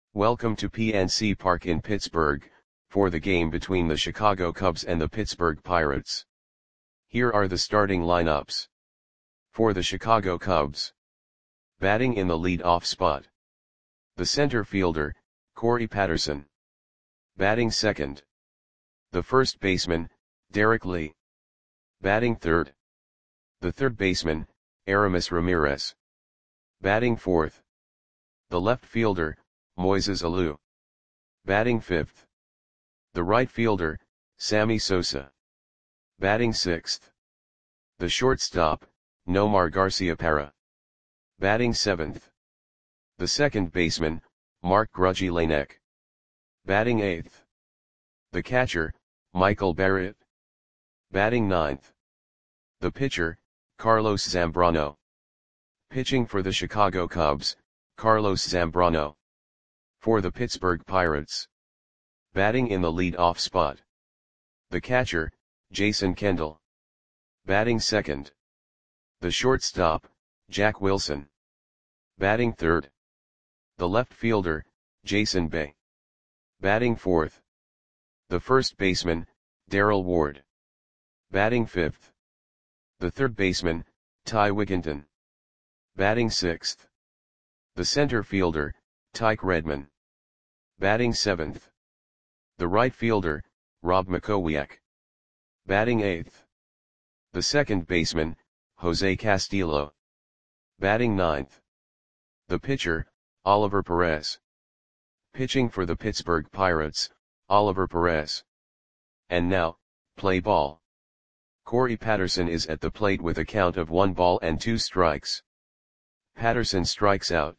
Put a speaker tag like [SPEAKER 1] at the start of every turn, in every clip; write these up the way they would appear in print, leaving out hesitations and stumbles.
[SPEAKER 1] Welcome to PNC Park in Pittsburgh, for the game between the Chicago Cubs and the Pittsburgh Pirates. Here are the starting lineups. For the Chicago Cubs. Batting in the lead-off spot. The center fielder, Corey Patterson. Batting second. The first baseman, Derek Lee. Batting third. The third baseman, Aramis Ramirez. Batting fourth. The left fielder, Moises Alou. Batting fifth. The right fielder, Sammy Sosa. Batting sixth. The shortstop, Nomar Garciaparra. Batting seventh. The second baseman, Mark Grudzielanek. Batting eighth. The catcher, Michael Barrett. Batting ninth. The pitcher, Carlos Zambrano. Pitching for the Chicago Cubs, Carlos Zambrano. For the Pittsburgh Pirates. Batting in the lead-off spot. The catcher, Jason Kendall. Batting second. The shortstop, Jack Wilson. Batting third. The left fielder, Jason Bay. Batting fourth. The first baseman, Darrell Ward. Batting fifth. The third baseman, Ty Wigginton. Batting sixth. The center fielder, Tyke Redman. Batting seventh. The right fielder, Rob Makowiak. Batting eighth. The second baseman, Jose Castillo. Batting ninth. The pitcher, Oliver Perez. Pitching for the Pittsburgh Pirates, Oliver Perez. And now, play ball. Corey Patterson is at the plate with a count of 1 ball and 2 strikes. Patterson strikes out.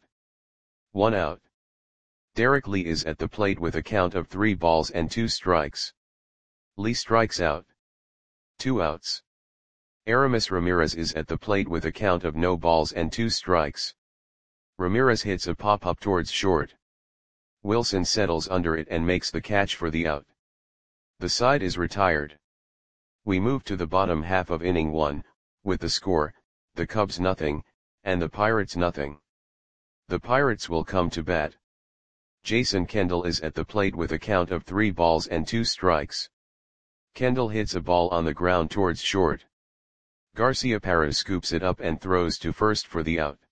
[SPEAKER 1] 1 out. Derek Lee is at the plate with a count of 3 balls and 2 strikes. Lee strikes out. 2 outs. Aramis Ramirez is at the plate with a count of no balls and 2 strikes. Ramirez hits a pop-up towards short. Wilson settles under it and makes the catch for the out. The side is retired. We move to the bottom half of inning 1, with the score, the Cubs nothing, and the Pirates nothing. The Pirates will come to bat. Jason Kendall is at the plate with a count of 3 balls and 2 strikes. Kendall hits a ball on the ground towards short. Garciaparra scoops it up and throws to first for the out.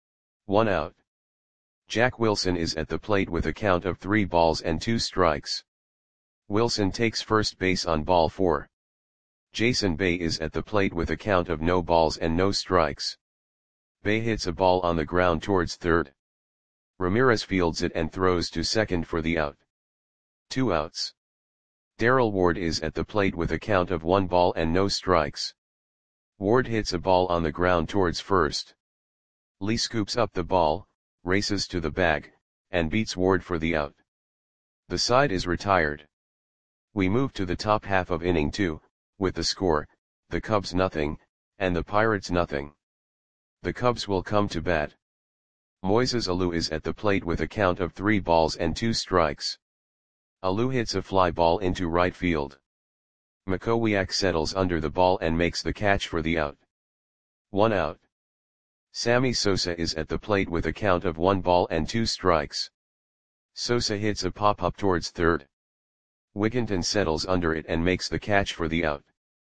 [SPEAKER 1] 1 out. Jack Wilson is at the plate with a count of 3 balls and 2 strikes. Wilson takes first base on ball 4. Jason Bay is at the plate with a count of no balls and no strikes. Bay hits a ball on the ground towards third. Ramirez fields it and throws to second for the out. 2 outs. Darrell Ward is at the plate with a count of 1 ball and no strikes. Ward hits a ball on the ground towards first. Lee scoops up the ball, races to the bag, and beats Ward for the out. The side is retired. We move to the top half of inning 2, with the score, the Cubs nothing, and the Pirates nothing. The Cubs will come to bat. Moises Alou is at the plate with a count of 3 balls and 2 strikes. Alou hits a fly ball into right field. Makowiak settles under the ball and makes the catch for the out. 1 out. Sammy Sosa is at the plate with a count of 1 ball and 2 strikes. Sosa hits a pop-up towards third. Wigginton settles under it and makes the catch for the out.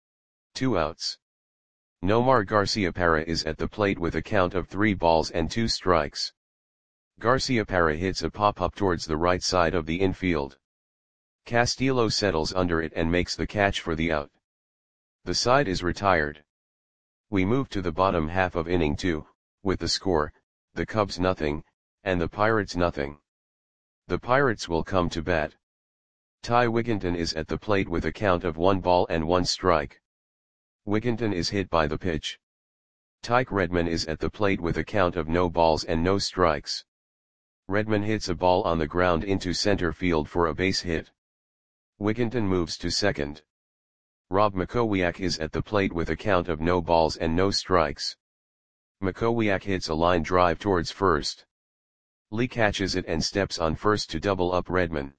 [SPEAKER 1] 2 outs. Nomar Garciaparra is at the plate with a count of 3 balls and 2 strikes. Garciaparra hits a pop-up towards the right side of the infield. Castillo settles under it and makes the catch for the out. The side is retired. We move to the bottom half of inning 2, with the score, the Cubs nothing, and the Pirates nothing. The Pirates will come to bat. Ty Wigginton is at the plate with a count of 1 ball and 1 strike. Wigginton is hit by the pitch. Tyke Redman is at the plate with a count of no balls and no strikes. Redman hits a ball on the ground into center field for a base hit. Wigginton moves to second. Rob Makowiak is at the plate with a count of no balls and no strikes. Makowiak hits a line drive towards first. Lee catches it and steps on first to double up Redman.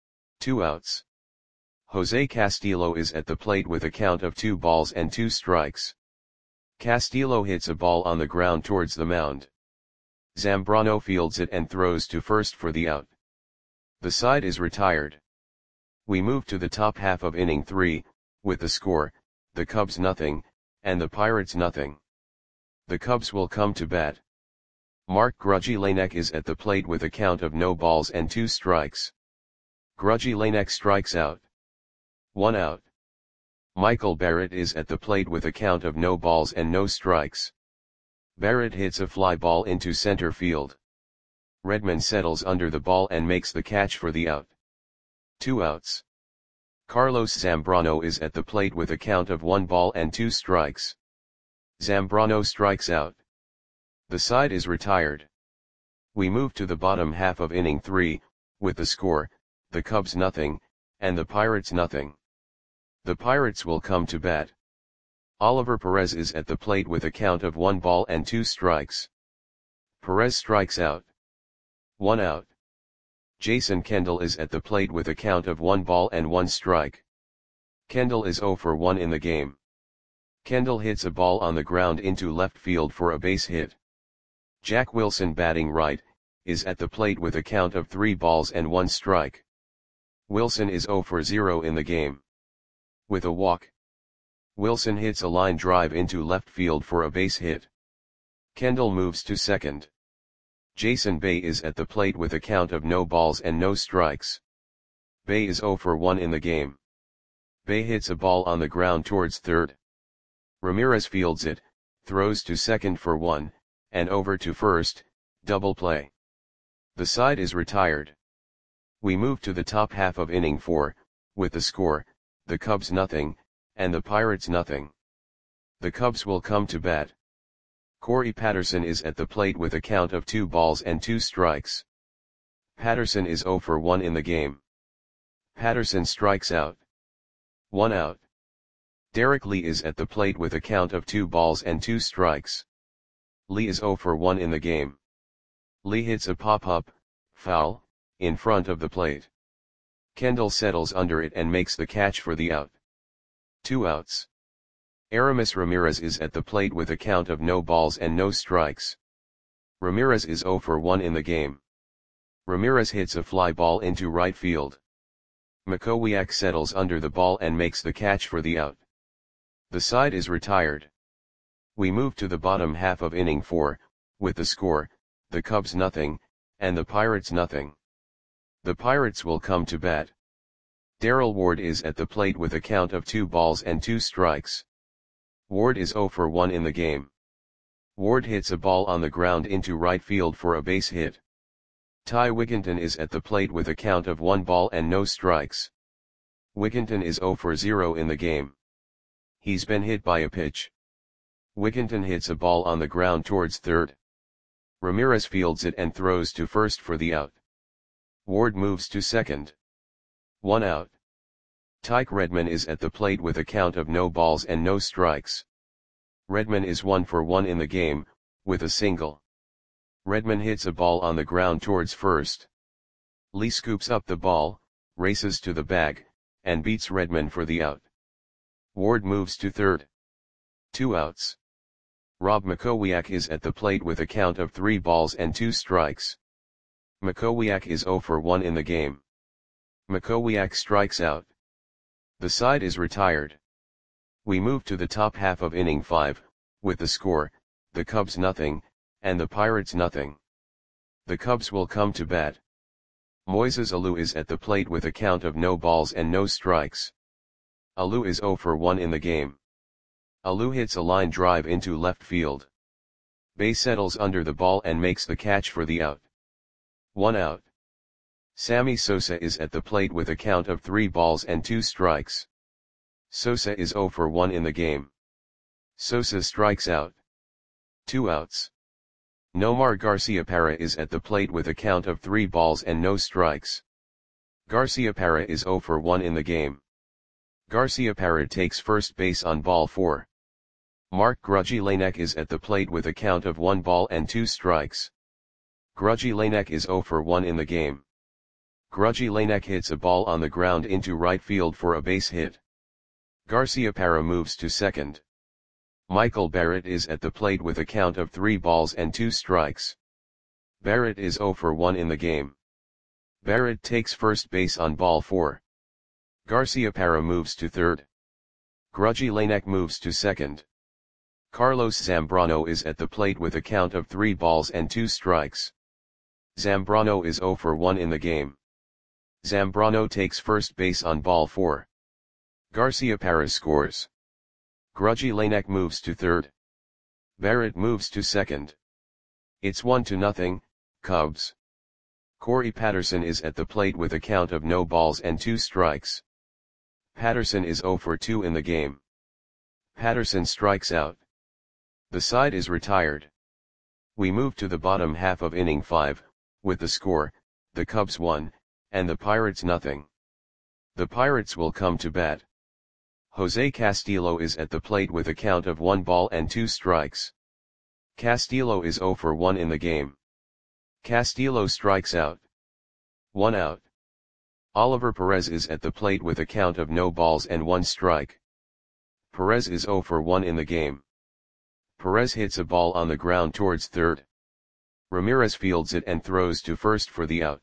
[SPEAKER 1] 2 outs. Jose Castillo is at the plate with a count of 2 balls and 2 strikes. Castillo hits a ball on the ground towards the mound. Zambrano fields it and throws to first for the out. The side is retired. We move to the top half of inning 3, with the score, the Cubs nothing, and the Pirates nothing. The Cubs will come to bat. Mark Grudzielanek is at the plate with a count of no balls and 2 strikes. Grudzielanek strikes out. 1 out. Michael Barrett is at the plate with a count of no balls and no strikes. Barrett hits a fly ball into center field. Redman settles under the ball and makes the catch for the out. 2 outs. Carlos Zambrano is at the plate with a count of 1 ball and 2 strikes. Zambrano strikes out. The side is retired. We move to the bottom half of inning 3, with the score, the Cubs nothing, and the Pirates nothing. The Pirates will come to bat. Oliver Perez is at the plate with a count of 1 ball and 2 strikes. Perez strikes out. 1 out. Jason Kendall is at the plate with a count of 1 ball and 1 strike. Kendall is 0 for 1 in the game. Kendall hits a ball on the ground into left field for a base hit. Jack Wilson, batting right, is at the plate with a count of 3 balls and 1 strike. Wilson is 0 for 0 in the game. With a walk, Wilson hits a line drive into left field for a base hit. Kendall moves to second. Jason Bay is at the plate with a count of no balls and no strikes. Bay is 0 for 1 in the game. Bay hits a ball on the ground towards third. Ramirez fields it, throws to second for 1, and over to first, double play. The side is retired. We move to the top half of inning 4, with the score, the Cubs nothing, and the Pirates nothing. The Cubs will come to bat. Corey Patterson is at the plate with a count of 2 balls and 2 strikes. Patterson is 0 for 1 in the game. Patterson strikes out. 1 out. Derek Lee is at the plate with a count of 2 balls and 2 strikes. Lee is 0 for 1 in the game. Lee hits a pop-up, foul, in front of the plate. Kendall settles under it and makes the catch for the out. 2 outs. Aramis Ramirez is at the plate with a count of no balls and no strikes. Ramirez is 0 for 1 in the game. Ramirez hits a fly ball into right field. Makowiak settles under the ball and makes the catch for the out. The side is retired. We move to the bottom half of inning 4, with the score, the Cubs nothing, and the Pirates nothing. The Pirates will come to bat. Darrell Ward is at the plate with a count of 2 balls and 2 strikes. Ward is 0 for 1 in the game. Ward hits a ball on the ground into right field for a base hit. Ty Wigginton is at the plate with a count of 1 ball and no strikes. Wigginton is 0 for 0 in the game. He's been hit by a pitch. Wigginton hits a ball on the ground towards third. Ramirez fields it and throws to first for the out. Ward moves to second. 1 out. Tyke Redman is at the plate with a count of no balls and no strikes. Redman is 1 for 1 in the game, with a single. Redman hits a ball on the ground towards first. Lee scoops up the ball, races to the bag, and beats Redman for the out. Ward moves to third. 2 outs. Rob Makowiak is at the plate with a count of 3 balls and 2 strikes. Makowiak is 0 for 1 in the game. Makowiak strikes out. The side is retired. We move to the top half of inning 5, with the score, the Cubs nothing, and the Pirates nothing. The Cubs will come to bat. Moises Alou is at the plate with a count of no balls and no strikes. Alou is 0 for 1 in the game. Alou hits a line drive into left field. Bay settles under the ball and makes the catch for the out. 1 out. Sammy Sosa is at the plate with a count of 3 balls and 2 strikes. Sosa is 0 for 1 in the game. Sosa strikes out. 2 outs. Nomar Garciaparra is at the plate with a count of 3 balls and no strikes. Garciaparra is 0 for 1 in the game. Garciaparra takes first base on ball 4. Mark Grudzielanek is at the plate with a count of 1 ball and 2 strikes. Grudzielanek is 0 for 1 in the game. Grudzielanek hits a ball on the ground into right field for a base hit. Garciaparra moves to second. Michael Barrett is at the plate with a count of 3 balls and 2 strikes. Barrett is 0 for 1 in the game. Barrett takes first base on ball 4. Garciaparra moves to third. Grujillanek moves to second. Carlos Zambrano is at the plate with a count of 3 balls and 2 strikes. Zambrano is 0 for 1 in the game. Zambrano takes first base on ball 4. Garciaparra scores. Grujillanek moves to third. Barrett moves to second. It's 1-0, Cubs. Corey Patterson is at the plate with a count of no balls and 2 strikes. Patterson is 0 for 2 in the game. Patterson strikes out. The side is retired. We move to the bottom half of inning 5, with the score, the Cubs 1, and the Pirates 0. The Pirates will come to bat. Jose Castillo is at the plate with a count of 1 ball and 2 strikes. Castillo is 0 for 1 in the game. Castillo strikes out. 1 out. Oliver Perez is at the plate with a count of no balls and 1 strike. Perez is 0 for 1 in the game. Perez hits a ball on the ground towards third. Ramirez fields it and throws to first for the out.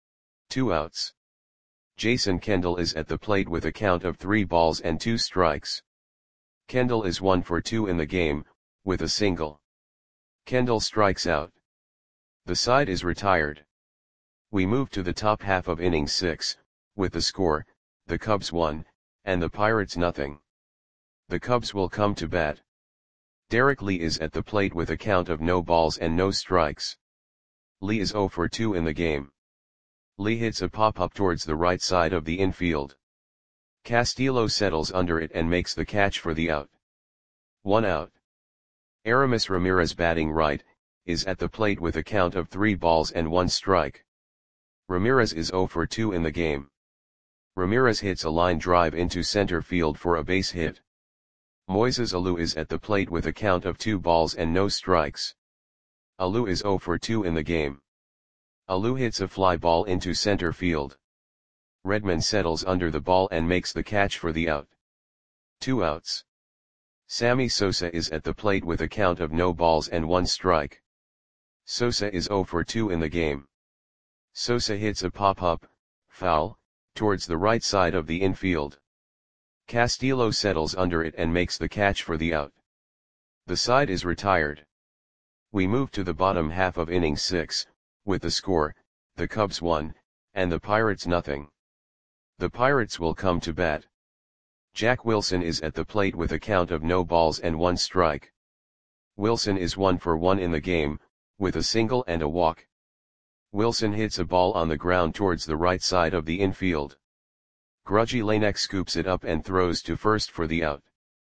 [SPEAKER 1] 2 outs. Jason Kendall is at the plate with a count of 3 balls and 2 strikes. Kendall is 1 for 2 in the game, with a single. Kendall strikes out. The side is retired. We move to the top half of inning 6, with the score, the Cubs 1, and the Pirates 0. The Cubs will come to bat. Derek Lee is at the plate with a count of no balls and no strikes. Lee is 0 for 2 in the game. Lee hits a pop-up towards the right side of the infield. Castillo settles under it and makes the catch for the out. 1 out. Aramis Ramirez, batting right, is at the plate with a count of 3 balls and 1 strike. Ramirez is 0 for 2 in the game. Ramirez hits a line drive into center field for a base hit. Moises Alou is at the plate with a count of 2 balls and no strikes. Alou is 0 for 2 in the game. Alou hits a fly ball into center field. Redman settles under the ball and makes the catch for the out. 2 outs. Sammy Sosa is at the plate with a count of no balls and 1 strike. Sosa is 0 for 2 in the game. Sosa hits a pop-up, foul, towards the right side of the infield. Castillo settles under it and makes the catch for the out. The side is retired. We move to the bottom half of inning 6, with the score, the Cubs 1, and the Pirates 0. The Pirates will come to bat. Jack Wilson is at the plate with a count of no balls and 1 strike. Wilson is 1 for 1 in the game, with a single and a walk. Wilson hits a ball on the ground towards the right side of the infield. Grujillanek scoops it up and throws to first for the out.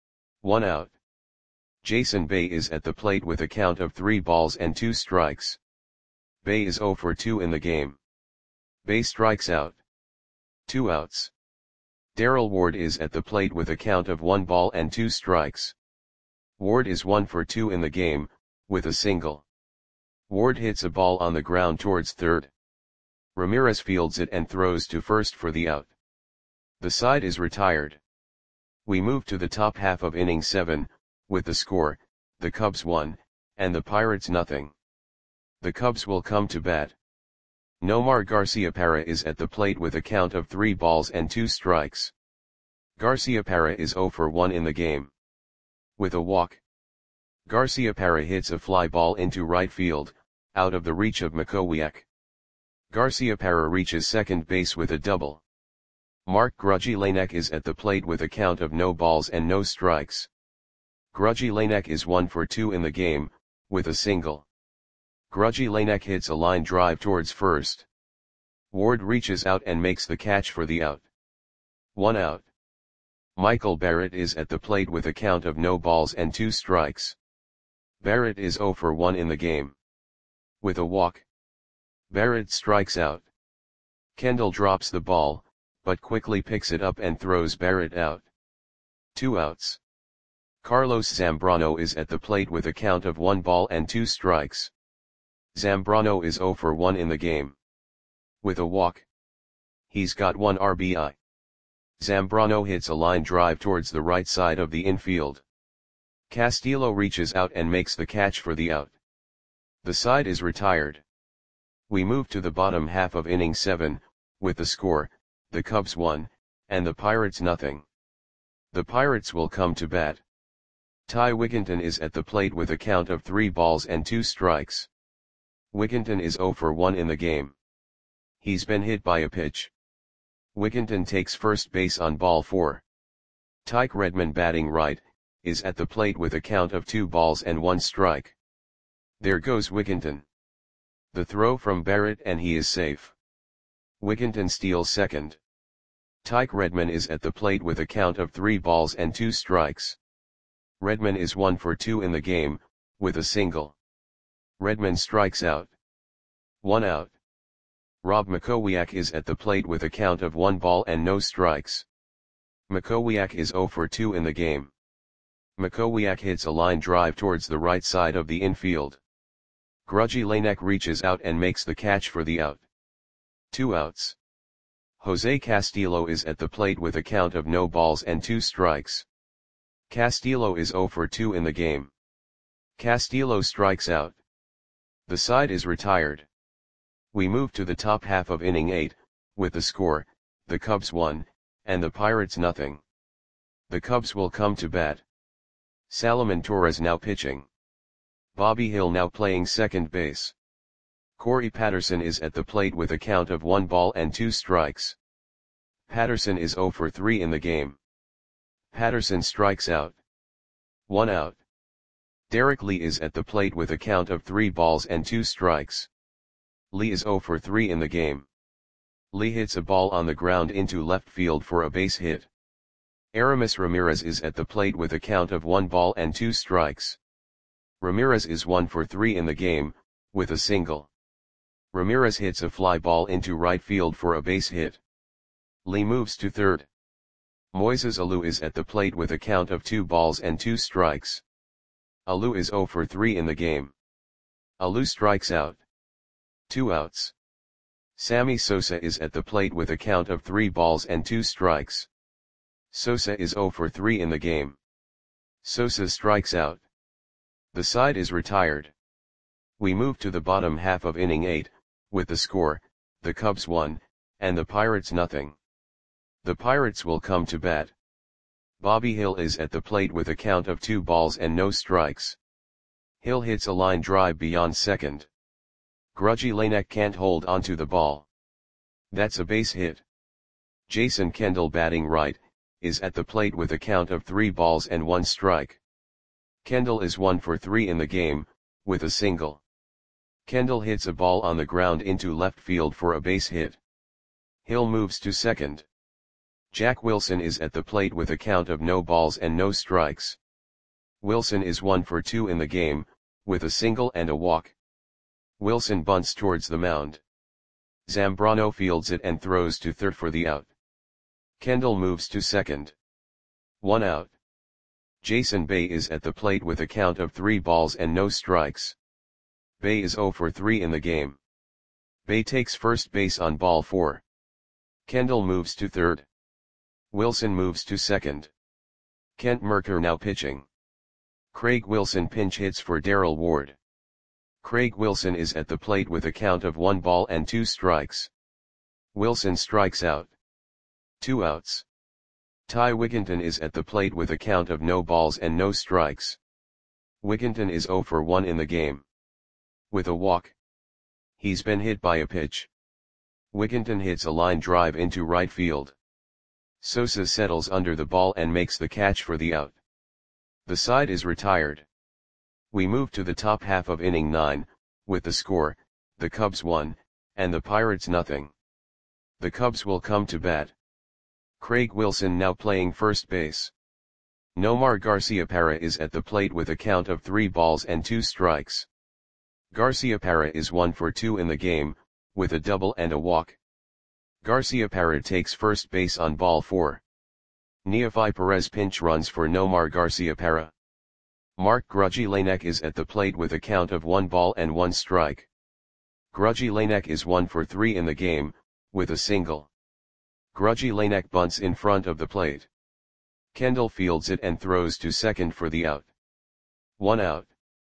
[SPEAKER 1] 1 out. Jason Bay is at the plate with a count of 3 balls and 2 strikes. Bay is 0 for 2 in the game. Bay strikes out. 2 outs. Darrell Ward is at the plate with a count of 1 ball and 2 strikes. Ward is 1 for 2 in the game, with a single. Ward hits a ball on the ground towards third. Ramirez fields it and throws to first for the out. The side is retired. We move to the top half of inning 7, with the score, the Cubs 1, and the Pirates 0. The Cubs will come to bat. Nomar Garciaparra is at the plate with a count of 3 balls and 2 strikes. Garciaparra is 0 for 1 in the game. With a walk. Garciaparra hits a fly ball into right field, out of the reach of Makowiak. Garciaparra reaches second base with a double. Mark Grujillanek is at the plate with a count of no balls and no strikes. Grujillanek is 1 for 2 in the game, with a single. Grujillanek hits a line drive towards first. Ward reaches out and makes the catch for the out. 1 out. Michael Barrett is at the plate with a count of no balls and 2 strikes. Barrett is 0 for 1 in the game. With a walk. Barrett strikes out. Kendall drops the ball, but quickly picks it up and throws Barrett out. 2 outs. Carlos Zambrano is at the plate with a count of 1 ball and 2 strikes. Zambrano is 0 for 1 in the game. With a walk. He's got 1 RBI. Zambrano hits a line drive towards the right side of the infield. Castillo reaches out and makes the catch for the out. The side is retired. We move to the bottom half of inning 7, with the score, the Cubs 1, and the Pirates nothing. The Pirates will come to bat. Ty Wigginton is at the plate with a count of 3 balls and 2 strikes. Wigginton is 0 for 1 in the game. He's been hit by a pitch. Wigginton takes first base on ball 4. Tyke Redmond, batting right, is at the plate with a count of 2 balls and 1 strike. There goes Wigginton. The throw from Barrett and he is safe. Wigginton steals second. Tyke Redmond is at the plate with a count of 3 balls and 2 strikes. Redmond is 1 for 2 in the game, with a single. Redmond strikes out. 1 out. Rob Makowiak is at the plate with a count of 1 ball and no strikes. Makowiak is 0 for 2 in the game. Makowiak hits a line drive towards the right side of the infield. Grudgy Lanek reaches out and makes the catch for the out. 2 outs. Jose Castillo is at the plate with a count of no balls and 2 strikes. Castillo is 0 for 2 in the game. Castillo strikes out. The side is retired. We move to the top half of inning 8, with the score, the Cubs 1, and the Pirates nothing. The Cubs will come to bat. Salomon Torres now pitching. Bobby Hill now playing second base. Corey Patterson is at the plate with a count of 1 ball and 2 strikes. Patterson is 0 for 3 in the game. Patterson strikes out. 1 out. Derek Lee is at the plate with a count of 3 balls and 2 strikes. Lee is 0 for 3 in the game. Lee hits a ball on the ground into left field for a base hit. Aramis Ramirez is at the plate with a count of 1 ball and 2 strikes. Ramirez is 1 for 3 in the game, with a single. Ramirez hits a fly ball into right field for a base hit. Lee moves to third. Moises Alou is at the plate with a count of 2 balls and 2 strikes. Alou is 0 for 3 in the game. Alou strikes out. 2 outs. Sammy Sosa is at the plate with a count of 3 balls and 2 strikes. Sosa is 0 for 3 in the game. Sosa strikes out. The side is retired. We move to the bottom half of inning 8, with the score, the Cubs 1, and the Pirates nothing. The Pirates will come to bat. Bobby Hill is at the plate with a count of 2 balls and no strikes. Hill hits a line drive beyond second. Grudgy Lanek can't hold onto the ball. That's a base hit. Jason Kendall, batting right, is at the plate with a count of 3 balls and 1 strike. Kendall is 1 for 3 in the game, with a single. Kendall hits a ball on the ground into left field for a base hit. Hill moves to second. Jack Wilson is at the plate with a count of no balls and no strikes. Wilson is 1 for 2 in the game, with a single and a walk. Wilson bunts towards the mound. Zambrano fields it and throws to third for the out. Kendall moves to second. 1 out. Jason Bay is at the plate with a count of 3 balls and no strikes. Bay is 0 for 3 in the game. Bay takes first base on ball 4. Kendall moves to third. Wilson moves to second. Kent Merker now pitching. Craig Wilson pinch hits for Darrell Ward. Craig Wilson is at the plate with a count of 1 ball and 2 strikes. Wilson strikes out. 2 outs. Ty Wigginton is at the plate with a count of no balls and no strikes. Wigginton is 0 for 1 in the game. With a walk. He's been hit by a pitch. Wigginton hits a line drive into right field. Sosa settles under the ball and makes the catch for the out. The side is retired. We move to the top half of inning 9, with the score, the Cubs 1, and the Pirates nothing. The Cubs will come to bat. Craig Wilson now playing first base. Nomar Garciaparra is at the plate with a count of 3 balls and 2 strikes. Garciaparra is 1 for 2 in the game, with a double and a walk. Garciaparra takes first base on ball 4. Neofi Perez pinch runs for Nomar Garciaparra. Mark Grudgy Lanek is at the plate with a count of 1 ball and 1 strike. Grudgy Lanek is 1 for 3 in the game, with a single. Grudgy Lanek bunts in front of the plate. Kendall fields it and throws to second for the out. 1 out.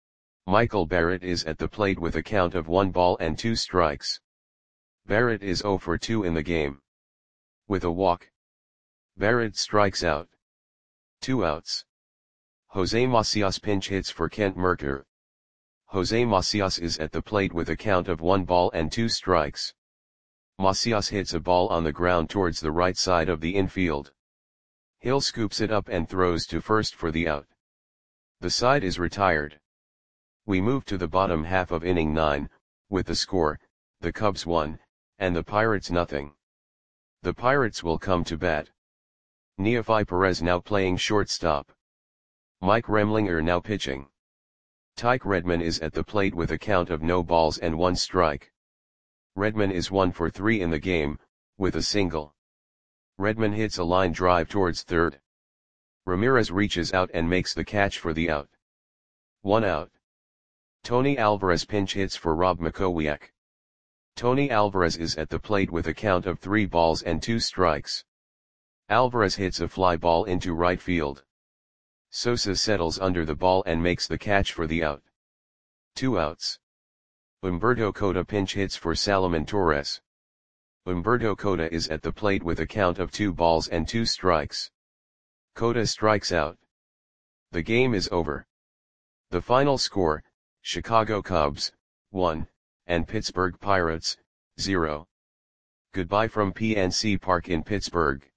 [SPEAKER 1] Michael Barrett is at the plate with a count of 1 ball and 2 strikes. Barrett is 0 for 2 in the game. With a walk, Barrett strikes out. 2 outs. Jose Macias pinch hits for Kent Mercker. Jose Macias is at the plate with a count of 1 ball and 2 strikes. Macias hits a ball on the ground towards the right side of the infield. Hill scoops it up and throws to first for the out. The side is retired. We move to the bottom half of inning 9, with the score, the Cubs 1, and the Pirates nothing. The Pirates will come to bat. Neefi Perez now playing shortstop. Mike Remlinger now pitching. Tyke Redman is at the plate with a count of no balls and 1 strike. Redman is 1 for 3 in the game, with a single. Redman hits a line drive towards third. Ramirez reaches out and makes the catch for the out. 1 out. Tony Alvarez pinch hits for Rob Makowiak. Tony Alvarez is at the plate with a count of 3 balls and 2 strikes. Alvarez hits a fly ball into right field. Sosa settles under the ball and makes the catch for the out. 2 outs. Humberto Cota pinch hits for Salomon Torres. Humberto Cota is at the plate with a count of 2 balls and 2 strikes. Cota strikes out. The game is over. The final score, Chicago Cubs, 1, and Pittsburgh Pirates, 0. Goodbye from PNC Park in Pittsburgh.